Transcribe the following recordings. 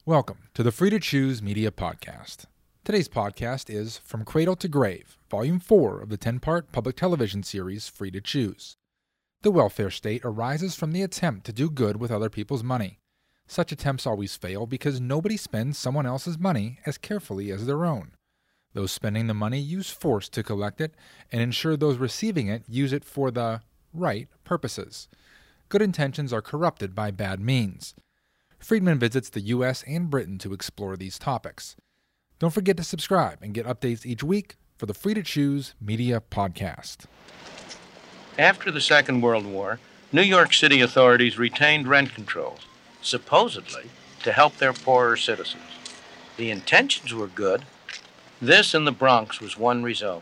Welcome to the Free to Choose Media Podcast. Today's podcast is From Cradle to Grave, Volume 4 of the 10-part public television series Free to Choose. The welfare state arises from the attempt to do good with other people's money. Such attempts always fail because nobody spends someone else's money as carefully as their own. Those spending the money use force to collect it and ensure those receiving it use it for the right purposes. Good intentions are corrupted by bad means. Friedman visits the U.S. and Britain to explore these topics. Don't forget to subscribe and get updates each week for the Free to Choose Media Podcast. After the Second World War, New York City authorities retained rent controls, supposedly to help their poorer citizens. The intentions were good. This in the Bronx was one result.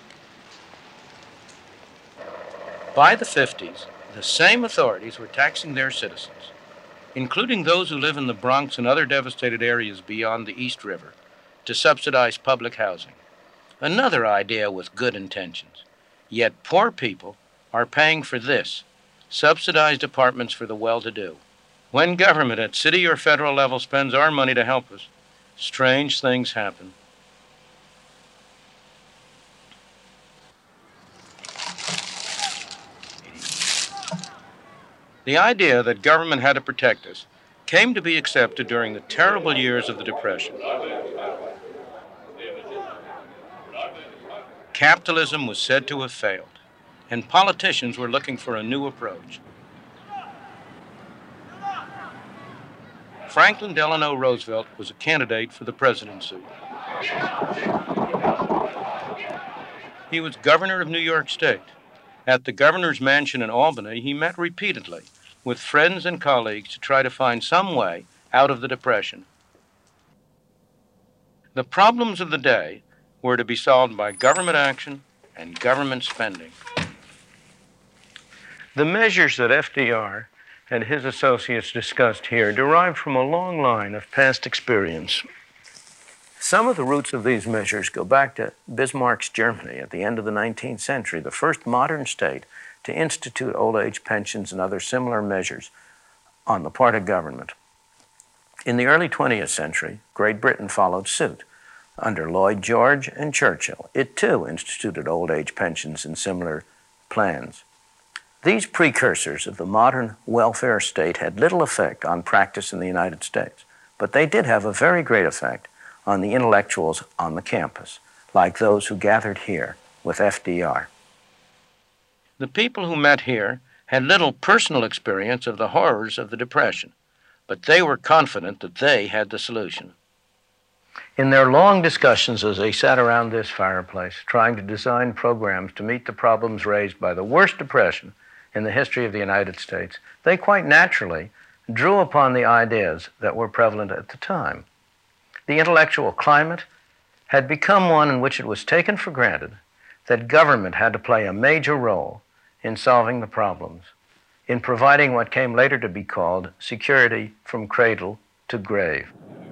By the 50s, the same authorities were taxing their citizens, including those who live in the Bronx and other devastated areas beyond the East River, to subsidize public housing. Another idea with good intentions. Yet poor people are paying for this, subsidized apartments for the well-to-do. When government at city or federal level spends our money to help us, strange things happen. The idea that government had to protect us came to be accepted during the terrible years of the Depression. Capitalism was said to have failed, and politicians were looking for a new approach. Franklin Delano Roosevelt was a candidate for the presidency. He was governor of New York State. At the governor's mansion in Albany, he met repeatedly with friends and colleagues to try to find some way out of the Depression. The problems of the day were to be solved by government action and government spending. The measures that FDR and his associates discussed here derived from a long line of past experience. Some of the roots of these measures go back to Bismarck's Germany at the end of the 19th century, the first modern state to institute old age pensions and other similar measures on the part of government. In the early 20th century, Great Britain followed suit. Under Lloyd George and Churchill, it too instituted old age pensions and similar plans. These precursors of the modern welfare state had little effect on practice in the United States, but they did have a very great effect on the intellectuals on the campus, like those who gathered here with FDR. The people who met here had little personal experience of the horrors of the Depression, but they were confident that they had the solution. In their long discussions as they sat around this fireplace, trying to design programs to meet the problems raised by the worst depression in the history of the United States, they quite naturally drew upon the ideas that were prevalent at the time. The intellectual climate had become one in which it was taken for granted that government had to play a major role in solving the problems, in providing what came later to be called security from cradle to grave.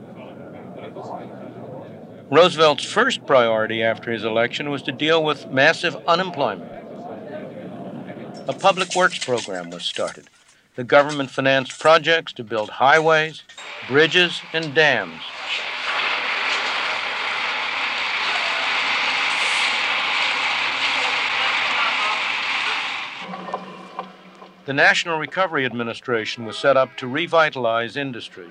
Roosevelt's first priority after his election was to deal with massive unemployment. A public works program was started. The government financed projects to build highways, bridges, and dams. The National Recovery Administration was set up to revitalize industry.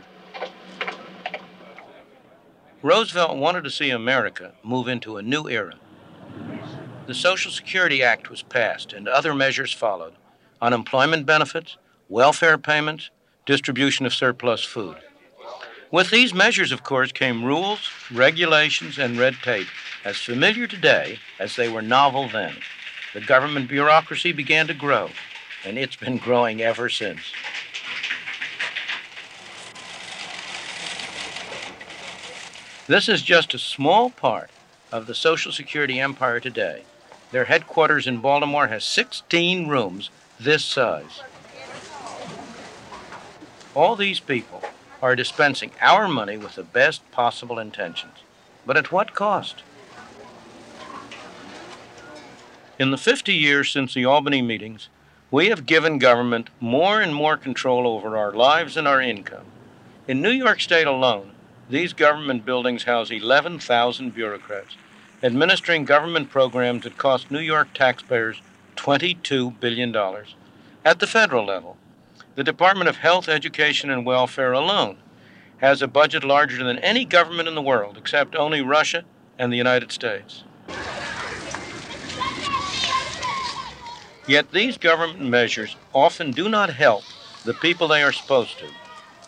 Roosevelt wanted to see America move into a new era. The Social Security Act was passed and other measures followed: unemployment benefits, welfare payments, distribution of surplus food. With these measures, of course, came rules, regulations, and red tape, as familiar today as they were novel then. The government bureaucracy began to grow, and it's been growing ever since. This is just a small part of the Social Security empire today. Their headquarters in Baltimore has 16 rooms this size. All these people are dispensing our money with the best possible intentions. But at what cost? In the 50 years since the Albany meetings, we have given government more and more control over our lives and our income. In New York State alone, these government buildings house 11,000 bureaucrats, administering government programs that cost New York taxpayers $22 billion. At the federal level, the Department of Health, Education, and Welfare alone has a budget larger than any government in the world except only Russia and the United States. Yet these government measures often do not help the people they are supposed to.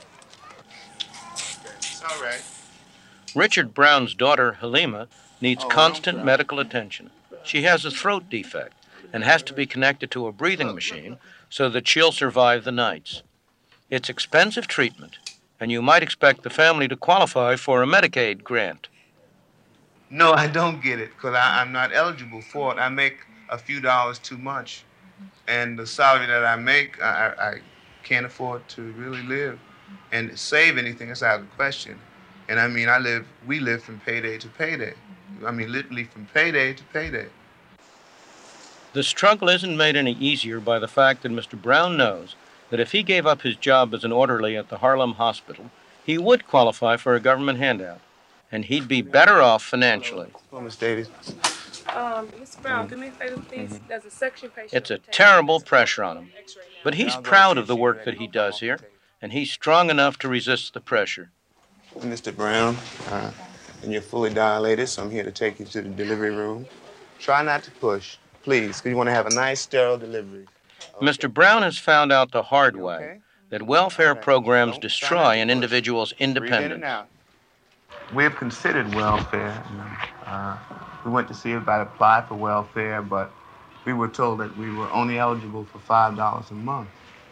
All right. Richard Brown's daughter, Halima, needs constant medical attention. She has a throat defect and has to be connected to a breathing machine so that she'll survive the nights. It's expensive treatment, and you might expect the family to qualify for a Medicaid grant. No, I don't get it because I'm not eligible for it. I make a few dollars too much, and the salary that I make, I can't afford to really live and save anything. That's out of the question. And I mean, we live from payday to payday. I mean, literally from payday to payday. The struggle isn't made any easier by the fact that Mr. Brown knows that if he gave up his job as an orderly at the Harlem Hospital, he would qualify for a government handout, and he'd be better off financially. Hello, Miss Davies. Mr. Brown, do me a favor, please. There's a section patient. It's a terrible pressure on him, but he's proud of the work that he does here, and he's strong enough to resist the pressure. Mr. Brown, and you're fully dilated, so I'm here to take you to the delivery room. Try not to push, please, because you want to have a nice, sterile delivery. Okay. Mr. Brown has found out the hard way that welfare programs destroy an individual's independence. We have considered welfare. We went to see if I'd apply for welfare, but we were told that we were only eligible for $5 a month.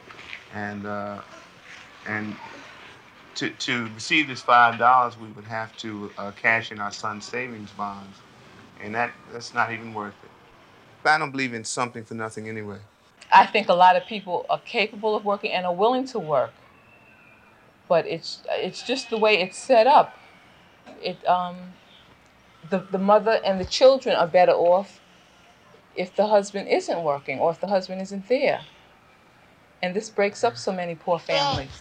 And to receive this $5, we would have to cash in our son's savings bonds, and that's not even worth it. But I don't believe in something for nothing anyway. I think a lot of people are capable of working and are willing to work, but it's just the way it's set up. The mother and the children are better off if the husband isn't working or if the husband isn't there, and this breaks up so many poor families.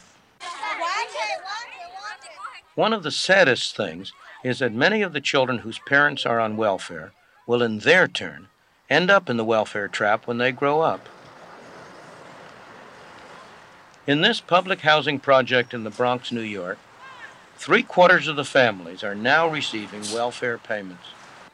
One of the saddest things is that many of the children whose parents are on welfare will, in their turn, end up in the welfare trap when they grow up. In this public housing project in the Bronx, New York, 3/4 of the families are now receiving welfare payments.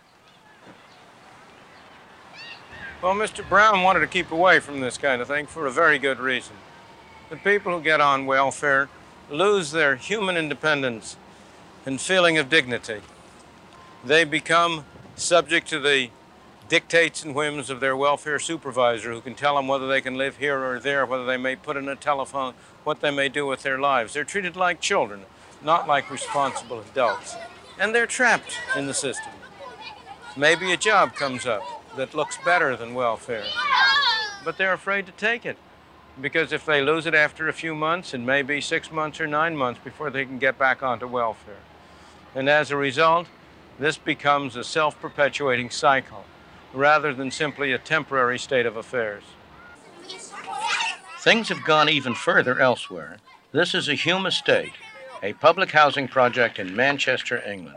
Well, Mr. Brown wanted to keep away from this kind of thing for a very good reason. The people who get on welfare lose their human independence and feeling of dignity. They become subject to the dictates and whims of their welfare supervisor, who can tell them whether they can live here or there, whether they may put in a telephone, what they may do with their lives. They're treated like children, not like responsible adults. And they're trapped in the system. Maybe a job comes up that looks better than welfare, but they're afraid to take it, because if they lose it after a few months, it may be 6 months or 9 months before they can get back onto welfare. And as a result, this becomes a self-perpetuating cycle, rather than simply a temporary state of affairs. Things have gone even further elsewhere. This is a Hume Estate, a public housing project in Manchester, England.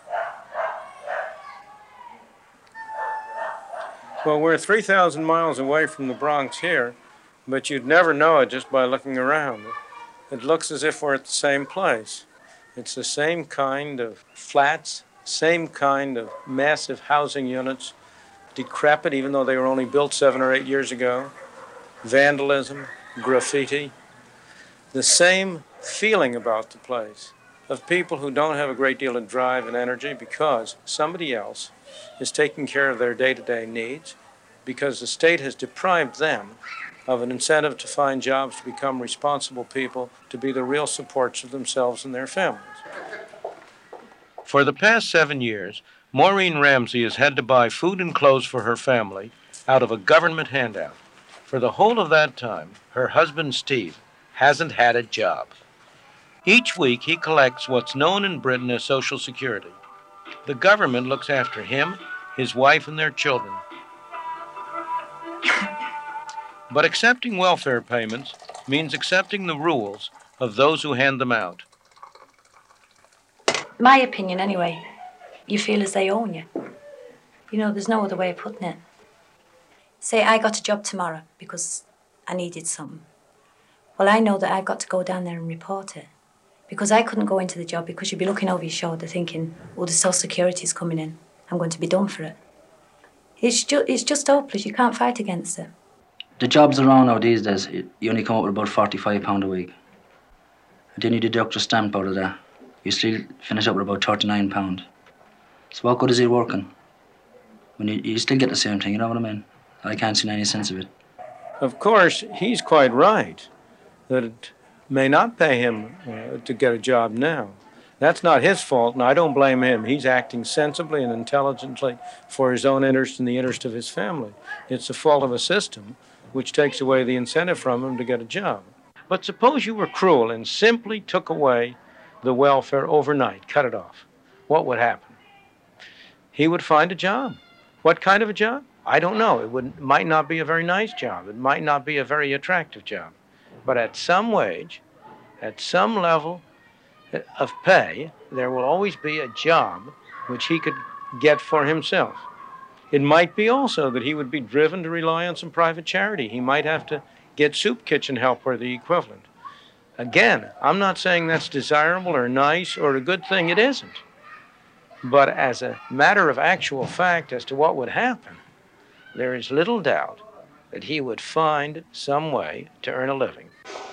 Well, we're 3,000 miles away from the Bronx here, but you'd never know it just by looking around. It looks as if we're at the same place. It's the same kind of flats, same kind of massive housing units, decrepit even though they were only built 7 or 8 years ago, vandalism, graffiti, the same feeling about the place of people who don't have a great deal of drive and energy because somebody else is taking care of their day-to-day needs, because the state has deprived them of an incentive to find jobs, to become responsible people, to be the real supports of themselves and their families. For the past 7 years, Maureen Ramsey has had to buy food and clothes for her family out of a government handout. For the whole of that time, her husband, Steve, hasn't had a job. Each week, he collects what's known in Britain as Social Security. The government looks after him, his wife, and their children. But accepting welfare payments means accepting the rules of those who hand them out. my opinion anyway, you feel as they own you. You know, there's no other way of putting it. Say I got a job tomorrow because I needed something. Well, I know that I've got to go down there and report it. Because I couldn't go into the job because you'd be looking over your shoulder thinking, oh, the Social Security's coming in. I'm going to be done for it. It's just hopeless. You can't fight against it. The jobs around now these days, you only come up with about £45 a week. And then you deduct your stamp out of that. You still finish up with about £39. So what good is it working? When you still get the same thing, you know what I mean? I can't see any sense of it. Of course, he's quite right that it may not pay him to get a job now. That's not his fault, and I don't blame him. He's acting sensibly and intelligently for his own interest and the interest of his family. It's the fault of a system which takes away the incentive from him to get a job. But suppose you were cruel and simply took away the welfare overnight, cut it off. What would happen? He would find a job. What kind of a job? I don't know. It might not be a very nice job. It might not be a very attractive job. But at some wage, at some level of pay, there will always be a job which he could get for himself. It might be also that he would be driven to rely on some private charity. He might have to get soup kitchen help or the equivalent. Again, I'm not saying that's desirable or nice or a good thing. It isn't. But as a matter of actual fact as to what would happen, there is little doubt that he would find some way to earn a living.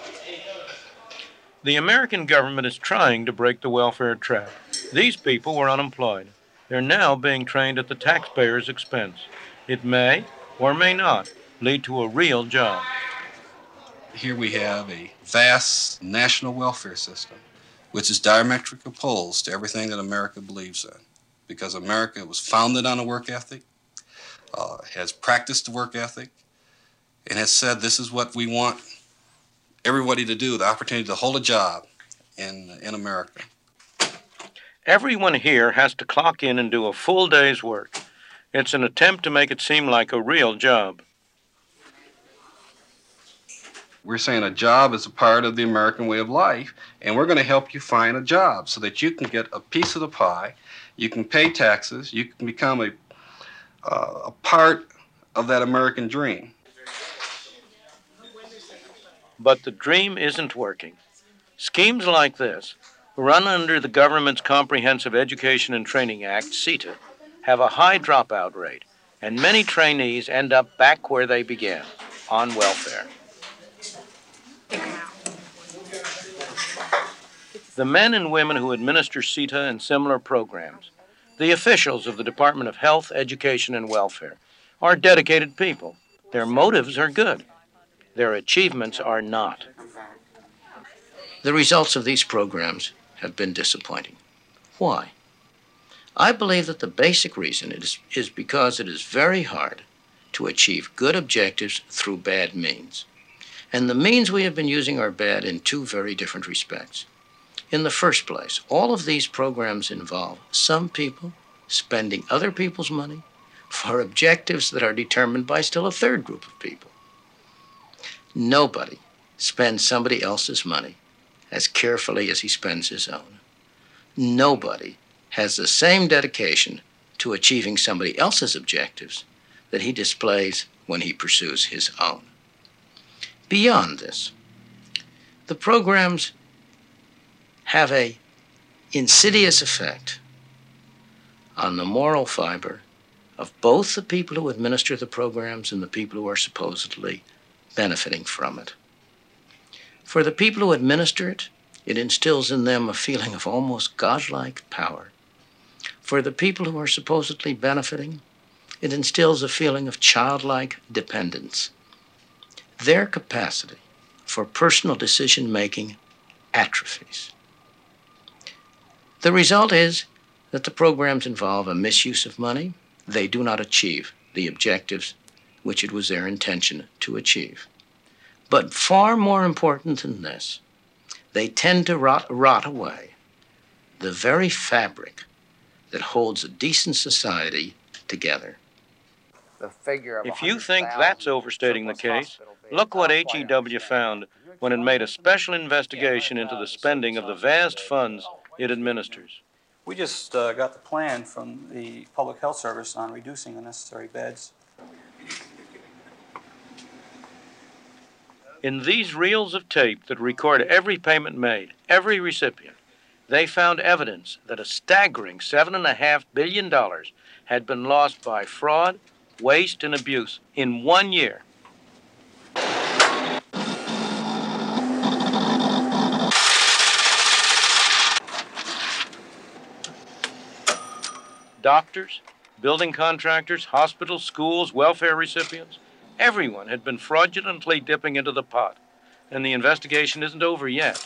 The American government is trying to break the welfare trap. These people were unemployed. They're now being trained at the taxpayer's expense. It may, or may not, lead to a real job. Here we have a vast national welfare system, which is diametrically opposed to everything that America believes in. Because America was founded on a work ethic, has practiced the work ethic, and has said this is what we want everybody to do, the opportunity to hold a job in America. Everyone here has to clock in and do a full day's work. It's an attempt to make it seem like a real job. We're saying a job is a part of the American way of life, and we're going to help you find a job so that you can get a piece of the pie, you can pay taxes, you can become a part of that American dream. But the dream isn't working. Schemes like this, run under the government's Comprehensive Education and Training Act, CETA, have a high dropout rate, and many trainees end up back where they began, on welfare. The men and women who administer CETA and similar programs, the officials of the Department of Health, Education, and Welfare, are dedicated people. Their motives are good. Their achievements are not. The results of these programs have been disappointing. Why? I believe that the basic reason is because it is very hard to achieve good objectives through bad means. And the means we have been using are bad in two very different respects. In the first place, all of these programs involve some people spending other people's money for objectives that are determined by still a third group of people. Nobody spends somebody else's money as carefully as he spends his own. Nobody has the same dedication to achieving somebody else's objectives that he displays when he pursues his own. Beyond this, the programs have an insidious effect on the moral fiber of both the people who administer the programs and the people who are supposedly benefiting from it. For the people who administer it, it instills in them a feeling of almost godlike power. For the people who are supposedly benefiting, it instills a feeling of childlike dependence. Their capacity for personal decision-making atrophies. The result is that the programs involve a misuse of money. They do not achieve the objectives which it was their intention to achieve. But far more important than this, they tend to rot away the very fabric that holds a decent society together. If you think that's overstating the case, look what HEW found when it made a special investigation into the spending of the vast funds it administers. We just got the plan from the Public Health Service on reducing the necessary beds. In these reels of tape that record every payment made, every recipient, they found evidence that a staggering $7.5 billion had been lost by fraud, waste, and abuse in 1 year. Doctors, building contractors, hospitals, schools, welfare recipients, everyone had been fraudulently dipping into the pot, and the investigation isn't over yet.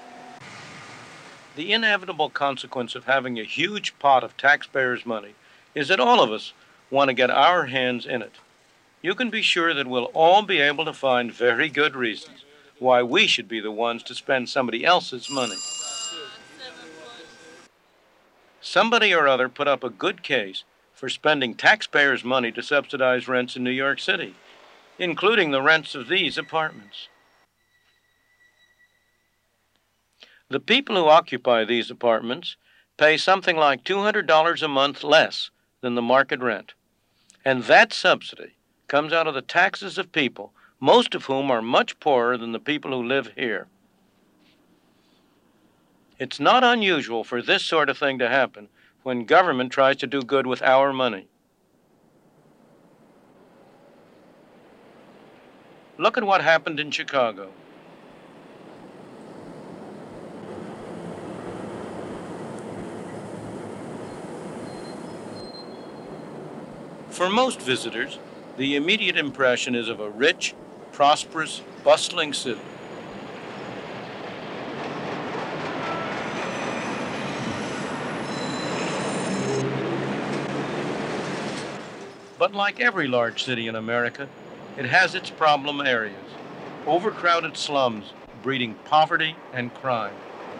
The inevitable consequence of having a huge pot of taxpayers' money is that all of us want to get our hands in it. You can be sure that we'll all be able to find very good reasons why we should be the ones to spend somebody else's money. Somebody or other put up a good case for spending taxpayers' money to subsidize rents in New York City, including the rents of these apartments. The people who occupy these apartments pay something like $200 a month less than the market rent. And that subsidy comes out of the taxes of people, most of whom are much poorer than the people who live here. It's not unusual for this sort of thing to happen when government tries to do good with our money. Look at what happened in Chicago. For most visitors, the immediate impression is of a rich, prosperous, bustling city. But like every large city in America, it has its problem areas, overcrowded slums breeding poverty and crime.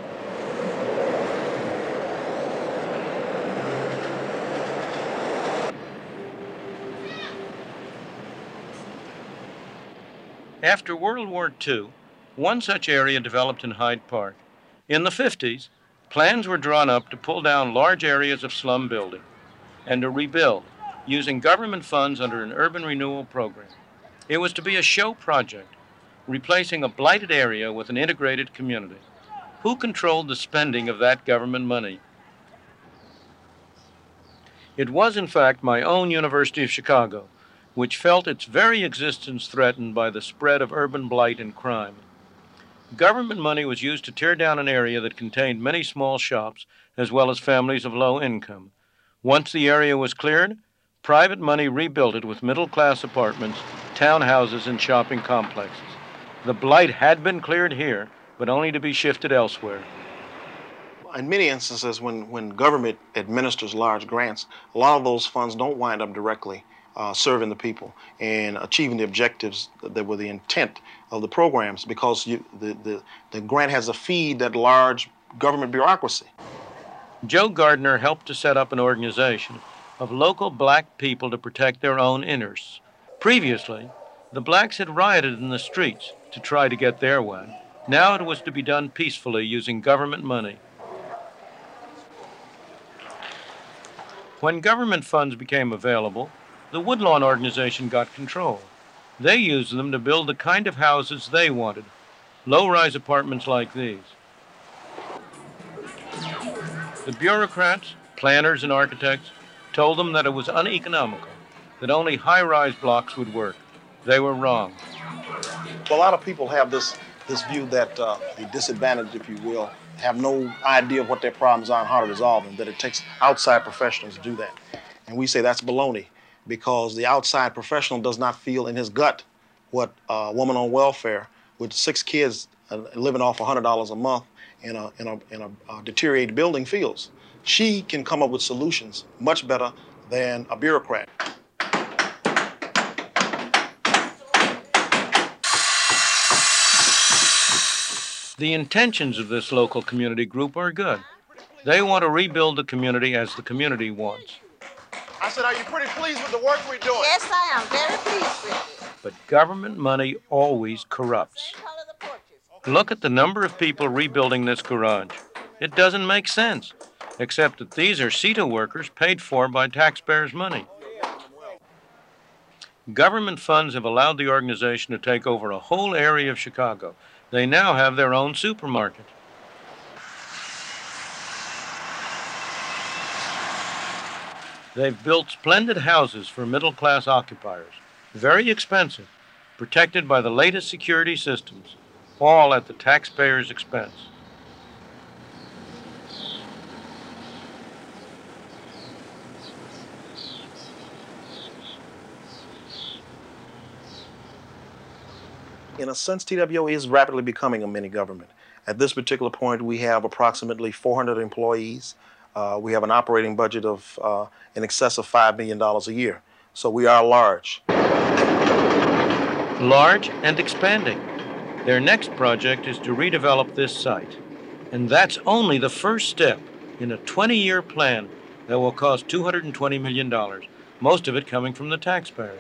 After World War II, one such area developed in Hyde Park. In the 50s, plans were drawn up to pull down large areas of slum building and to rebuild using government funds under an urban renewal program. It was to be a show project, replacing a blighted area with an integrated community. Who controlled the spending of that government money? It was, in fact, my own University of Chicago, which felt its very existence threatened by the spread of urban blight and crime. Government money was used to tear down an area that contained many small shops, as well as families of low income. Once the area was cleared, private money rebuilt it with middle-class apartments, townhouses, and shopping complexes. The blight had been cleared here, but only to be shifted elsewhere. In many instances, when government administers large grants, a lot of those funds don't wind up directly serving the people and achieving the objectives that were the intent of the programs, because the grant has to feed that large government bureaucracy. Joe Gardner helped to set up an organization of local black people to protect their own interests. Previously, the blacks had rioted in the streets to try to get their way. Now it was to be done peacefully using government money. When government funds became available, the Woodlawn organization got control. They used them to build the kind of houses they wanted, low-rise apartments like these. The bureaucrats, planners, and architects told them that it was uneconomical, that only high-rise blocks would work. They were wrong. Well, a lot of people have this view that the disadvantaged, if you will, have no idea of what their problems are and how to resolve them, that it takes outside professionals to do that. And we say that's baloney, because the outside professional does not feel in his gut what a woman on welfare with 6 kids living off $100 a month in a deteriorated building feels. She can come up with solutions much better than a bureaucrat. The intentions of this local community group are good. They want to rebuild the community as the community wants. I said, are you pretty pleased with the work we're doing? Yes, I am very pleased with it. But government money always corrupts. Look at the number of people rebuilding this garage. It doesn't make sense. except that these are CETA workers paid for by taxpayers' money. Government funds have allowed the organization to take over a whole area of Chicago. They now have their own supermarket. They've built splendid houses for middle-class occupiers, very expensive, protected by the latest security systems, all at the taxpayer's expense. In a sense, TWO is rapidly becoming a mini government. At this particular point, we have approximately 400 employees. We have an operating budget of in excess of $5 million a year. So we are large. Large and expanding. Their next project is to redevelop this site. And that's only the first step in a 20-year plan that will cost $220 million, most of it coming from the taxpayer.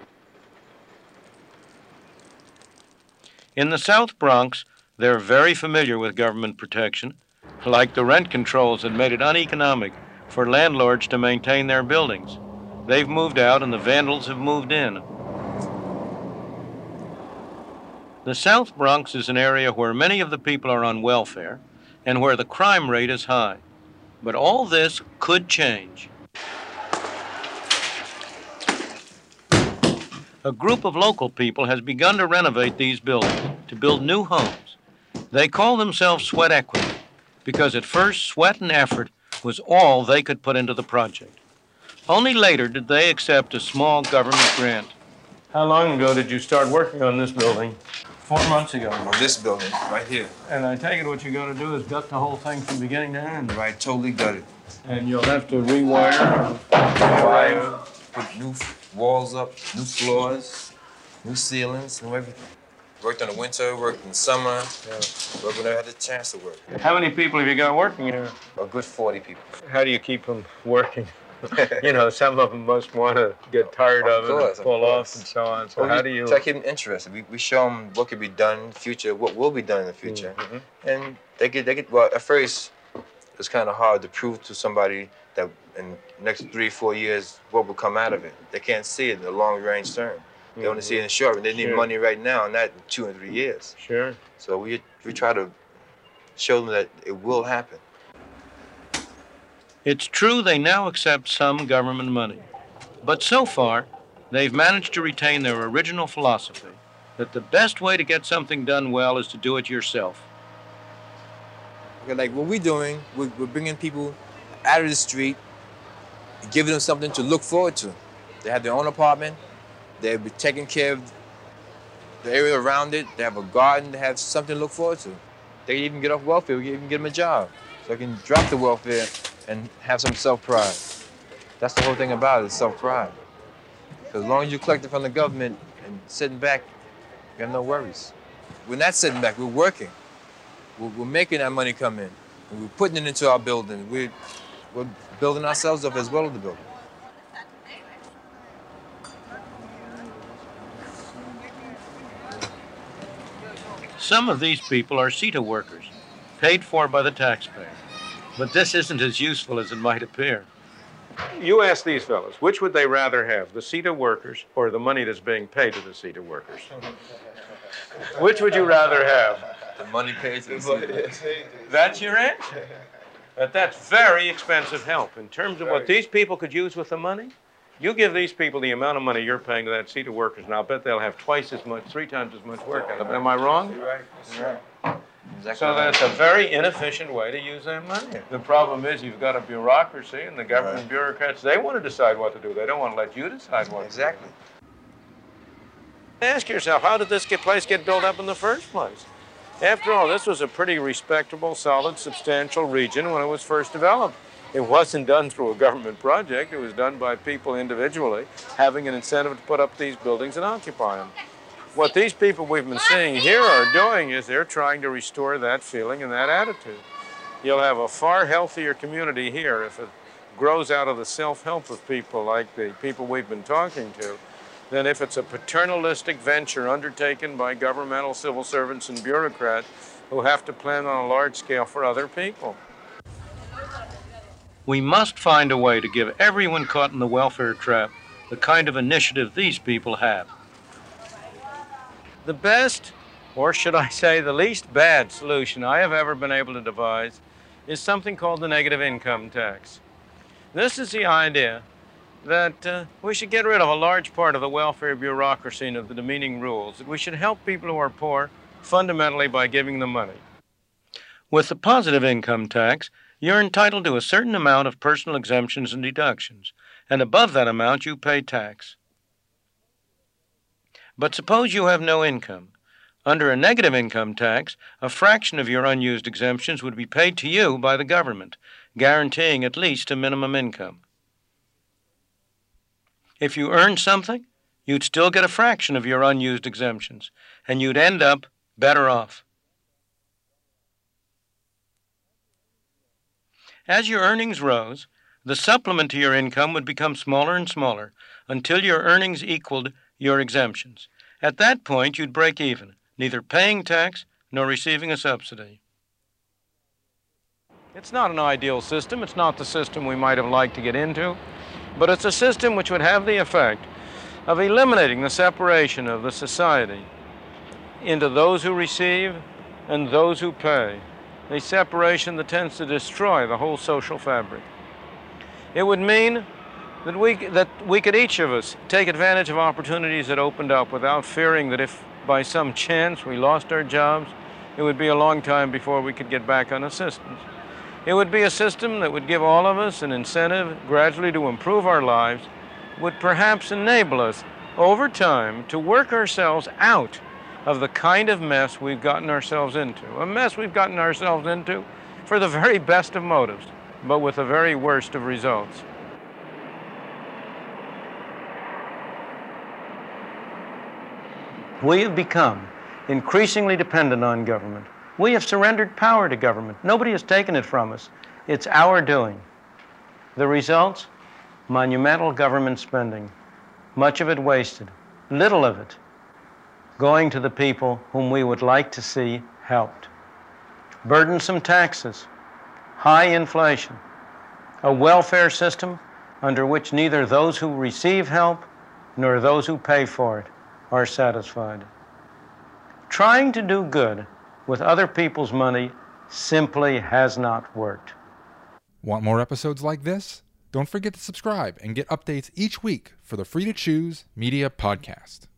In the South Bronx, they're very familiar with government protection, like the rent controls that made it uneconomic for landlords to maintain their buildings. They've moved out and the vandals have moved in. The South Bronx is an area where many of the people are on welfare and where the crime rate is high. But all this could change. A group of local people has begun to renovate these buildings, to build new homes. They call themselves Sweat Equity, because at first sweat and effort was all they could put into the project. Only later did they accept a small government grant. How long ago did you start working on this building? 4 months ago. On this building, right here. And I take it what you're going to do is gut the whole thing from beginning to end. Right, totally gutted. And you'll have to rewire. Put new walls up, new floors, new ceilings, new everything. Worked in the winter, worked in the summer, worked when I had the chance to work. How many people have you got working here? A good 40 people. How do you keep them working? You know, some of them must want to get tired of it and pull off and so on. So how do you... Try to keep them interested. We show them what could be done in the future, what will be done in the future. And they get, well, at first, it's kind of hard to prove to somebody that in the next 3-4 years, what will come out of it. They can't see it in the long range term. They only see it in the short run. They need money right now, and not in 2 and 3 years. Sure. So we try to show them that it will happen. It's true they now accept some government money, but so far, they've managed to retain their original philosophy that the best way to get something done well is to do it yourself. Like what we're doing, we're bringing people out of the street, giving them something to look forward to. They have their own apartment, they'll be taking care of the area around it, they have a garden, they have something to look forward to. They can even get off welfare, we can even get them a job. So they can drop the welfare and have some self-pride. That's the whole thing about it, self-pride. Because as long as you collect it from the government and sitting back, you have no worries. We're not sitting back, we're working. We're making that money come in. And we're putting it into our building. We're building ourselves up as well as the building. Some of these people are CETA workers, paid for by the taxpayer. But this isn't as useful as it might appear. You ask these fellows, which would they rather have, the CETA workers or the money that's being paid to the CETA workers? Which would you rather have? The money paid to the CETA. That's your answer? But that's very expensive help. In terms of what these people could use with the money, you give these people the amount of money you're paying to that CETA workers, and I'll bet they'll have twice as much, 3 times as much work out of it. Am I wrong? You're right. You're right. Exactly. So that's a very inefficient way to use that money. The problem is you've got a bureaucracy, and the government bureaucrats, they want to decide what to do. They don't want to let you decide what to do. Exactly. Ask yourself, how did this place get built up in the first place? After all, this was a pretty respectable, solid, substantial region when it was first developed. It wasn't done through a government project. It was done by people individually, having an incentive to put up these buildings and occupy them. What these people we've been seeing here are doing is they're trying to restore that feeling and that attitude. You'll have a far healthier community here if it grows out of the self-help of people like the people we've been talking to, than if it's a paternalistic venture undertaken by governmental civil servants and bureaucrats who have to plan on a large scale for other people. We must find a way to give everyone caught in the welfare trap the kind of initiative these people have. The best, or should I say the least bad solution I have ever been able to devise is something called the negative income tax. This is the idea that we should get rid of a large part of the welfare bureaucracy and of the demeaning rules, that we should help people who are poor fundamentally by giving them money. With the positive income tax, you're entitled to a certain amount of personal exemptions and deductions, and above that amount you pay tax. But suppose you have no income. Under a negative income tax, a fraction of your unused exemptions would be paid to you by the government, guaranteeing at least a minimum income. If you earned something, you'd still get a fraction of your unused exemptions, and you'd end up better off. As your earnings rose, the supplement to your income would become smaller and smaller until your earnings equaled your exemptions. At that point, you'd break even, neither paying tax nor receiving a subsidy. It's not an ideal system. It's not the system we might have liked to get into, but it's a system which would have the effect of eliminating the separation of the society into those who receive and those who pay, a separation that tends to destroy the whole social fabric. It would mean that we could each of us take advantage of opportunities that opened up without fearing that if by some chance we lost our jobs, it would be a long time before we could get back on assistance. It would be a system that would give all of us an incentive gradually to improve our lives, would perhaps enable us over time to work ourselves out of the kind of mess we've gotten ourselves into. A mess we've gotten ourselves into for the very best of motives, but with the very worst of results. We have become increasingly dependent on government. We have surrendered power to government. Nobody has taken it from us. It's our doing. The results? Monumental government spending. Much of it wasted. Little of it going to the people whom we would like to see helped. Burdensome taxes. High inflation. A welfare system under which neither those who receive help nor those who pay for it are satisfied. Trying to do good with other people's money simply has not worked. Want more episodes like this? Don't forget to subscribe and get updates each week for the Free to Choose Media Podcast.